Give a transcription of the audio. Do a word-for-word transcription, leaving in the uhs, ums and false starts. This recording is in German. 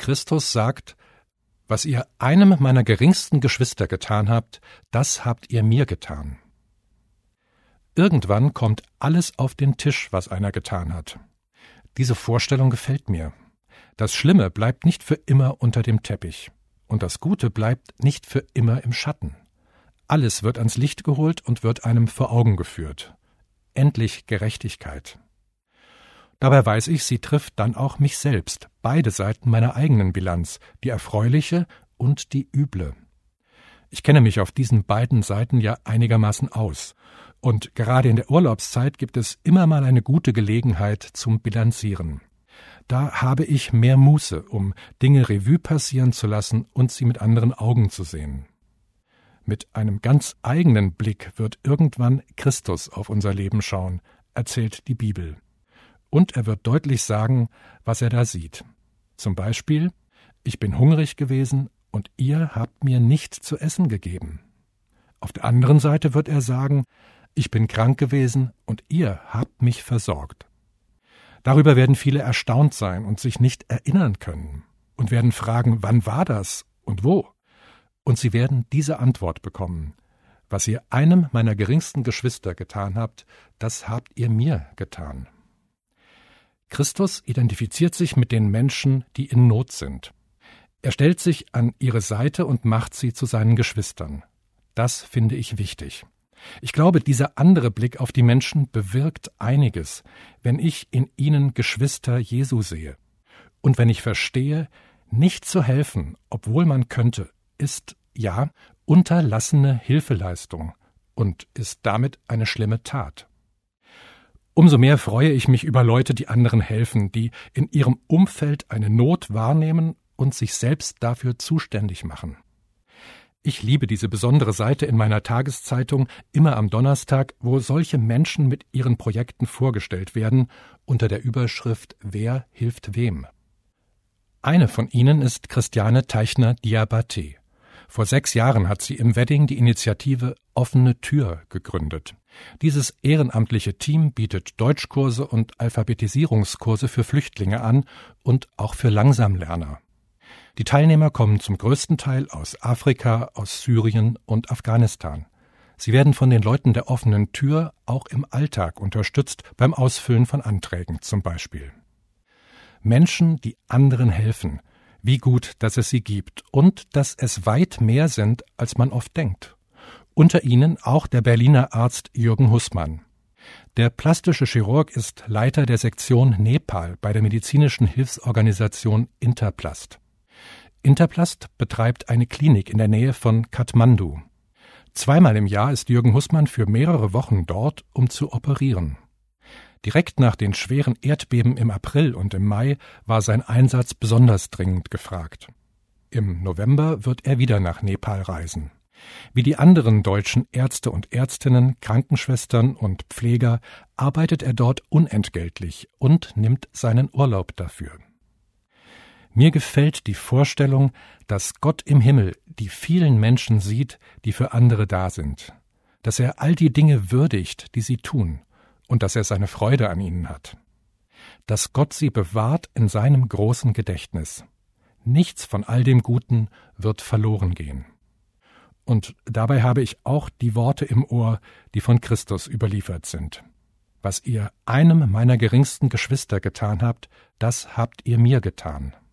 Christus sagt: Was ihr einem meiner geringsten Geschwister getan habt, das habt ihr mir getan. Irgendwann kommt alles auf den Tisch, was einer getan hat. Diese Vorstellung gefällt mir. Das Schlimme bleibt nicht für immer unter dem Teppich. Und das Gute bleibt nicht für immer im Schatten. Alles wird ans Licht geholt und wird einem vor Augen geführt. Endlich Gerechtigkeit. Dabei weiß ich, sie trifft dann auch mich selbst, beide Seiten meiner eigenen Bilanz, die erfreuliche und die üble. Ich kenne mich auf diesen beiden Seiten ja einigermaßen aus. Und gerade in der Urlaubszeit gibt es immer mal eine gute Gelegenheit zum Bilanzieren. Da habe ich mehr Muße, um Dinge Revue passieren zu lassen und sie mit anderen Augen zu sehen. Mit einem ganz eigenen Blick wird irgendwann Christus auf unser Leben schauen, erzählt die Bibel. Und er wird deutlich sagen, was er da sieht. Zum Beispiel: Ich bin hungrig gewesen und ihr habt mir nichts zu essen gegeben. Auf der anderen Seite wird er sagen: Ich bin krank gewesen und ihr habt mich versorgt. Darüber werden viele erstaunt sein und sich nicht erinnern können und werden fragen: Wann war das und wo? Und sie werden diese Antwort bekommen: Was ihr einem meiner geringsten Geschwister getan habt, das habt ihr mir getan. Christus identifiziert sich mit den Menschen, die in Not sind. Er stellt sich an ihre Seite und macht sie zu seinen Geschwistern. Das finde ich wichtig. Ich glaube, dieser andere Blick auf die Menschen bewirkt einiges, wenn ich in ihnen Geschwister Jesu sehe. Und wenn ich verstehe, nicht zu helfen, obwohl man könnte, ist, ja, unterlassene Hilfeleistung und ist damit eine schlimme Tat. Umso mehr freue ich mich über Leute, die anderen helfen, die in ihrem Umfeld eine Not wahrnehmen und sich selbst dafür zuständig machen. Ich liebe diese besondere Seite in meiner Tageszeitung, immer am Donnerstag, wo solche Menschen mit ihren Projekten vorgestellt werden, unter der Überschrift »Wer hilft wem?« Eine von ihnen ist Christiane Teichner-Diabaté. Vor sechs Jahren hat sie im Wedding die Initiative Offene Tür gegründet. Dieses ehrenamtliche Team bietet Deutschkurse und Alphabetisierungskurse für Flüchtlinge an und auch für Langsamlerner. Die Teilnehmer kommen zum größten Teil aus Afrika, aus Syrien und Afghanistan. Sie werden von den Leuten der Offenen Tür auch im Alltag unterstützt, beim Ausfüllen von Anträgen zum Beispiel. Menschen, die anderen helfen. Wie gut, dass es sie gibt und dass es weit mehr sind, als man oft denkt. Unter ihnen auch der Berliner Arzt Jürgen Hußmann. Der plastische Chirurg ist Leiter der Sektion Nepal bei der medizinischen Hilfsorganisation Interplast. Interplast betreibt eine Klinik in der Nähe von Kathmandu. Zweimal im Jahr ist Jürgen Hußmann für mehrere Wochen dort, um zu operieren. Direkt nach den schweren Erdbeben im April und im Mai war sein Einsatz besonders dringend gefragt. Im November wird er wieder nach Nepal reisen. Wie die anderen deutschen Ärzte und Ärztinnen, Krankenschwestern und Pfleger arbeitet er dort unentgeltlich und nimmt seinen Urlaub dafür. Mir gefällt die Vorstellung, dass Gott im Himmel die vielen Menschen sieht, die für andere da sind, dass er all die Dinge würdigt, die sie tun, und dass er seine Freude an ihnen hat. Dass Gott sie bewahrt in seinem großen Gedächtnis. Nichts von all dem Guten wird verloren gehen. Und dabei habe ich auch die Worte im Ohr, die von Christus überliefert sind. Was ihr einem meiner geringsten Geschwister getan habt, das habt ihr mir getan.